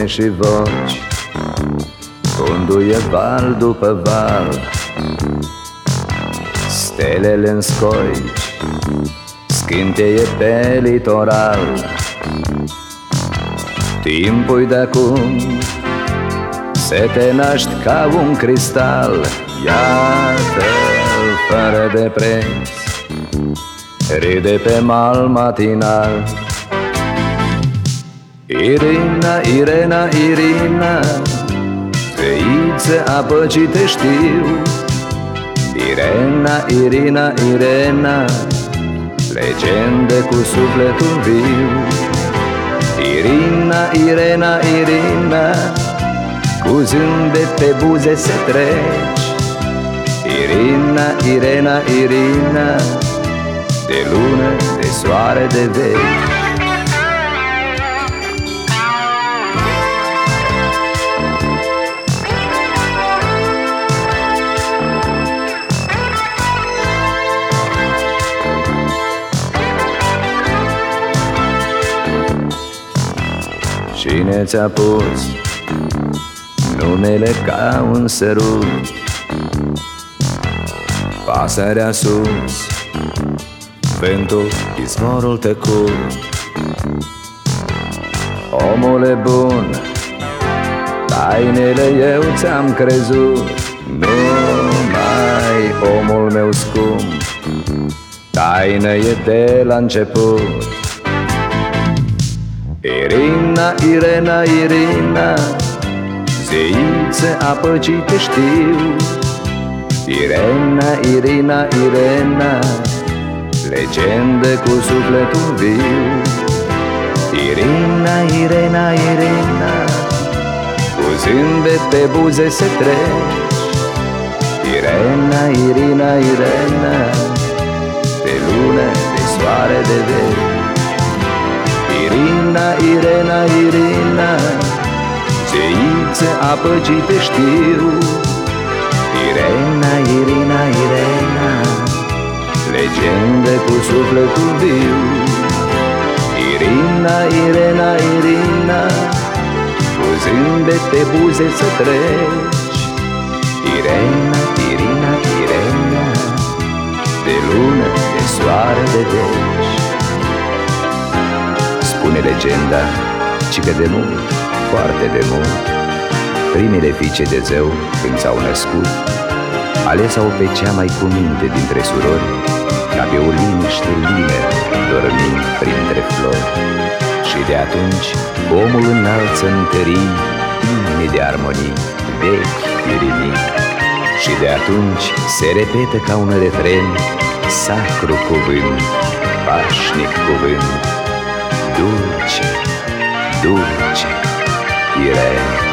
sune și voci, unduie val după val, stelele în scoici, scânteie pe litoral. Timpul de-acum să te naști ca un cristal, iată-l fără de preț, ride pe mal matinal. Irina, Irena, Irina, feiță a păcii te știu. Irena, Irina, Irena, legendă cu sufletul viu. Irina, Irena, Irina, cu zâmbet pe buze se treci. Irina, Irena, Irina, de lună, de soare, de veci. Cine ți-a pus numele ca un sărut? Pasărea sus, vântul, izvorul tăcut. Omule bun, tainele eu ți-am crezut. Numai omul meu scump, taină e de la început. Irina, Irena, Irina, zeiță a păcii te știu. Irena, Irina, Irena, legendă cu sufletul viu. Irina, Irena, Irena, cu zâmbet pe buze se treci. Irena, Irina, Irena, de lună, de soare, de veci. Irina, Irena, Irina, zeiță a păcii te știu. Irena, Irina, Irena, legendă cu sufletul viu. Irina, Irena, Irina, cu zâmbet pe buze să treci. Irena, Irina, Irena, de lună, de soare, de veci. Spune legenda, ci că de mult, foarte de mult, primele fiice de zeu, când s-au născut, ales-au pe cea mai cu minte dintre surori, ca pe o liniște lină, dormind printre flori. Și de atunci omul înalță în tării imne de armonii, vechi irimii. Și de atunci se repetă ca un refren, sacru cuvânt, pașnic cuvânt. Dulce, dulce, Irene.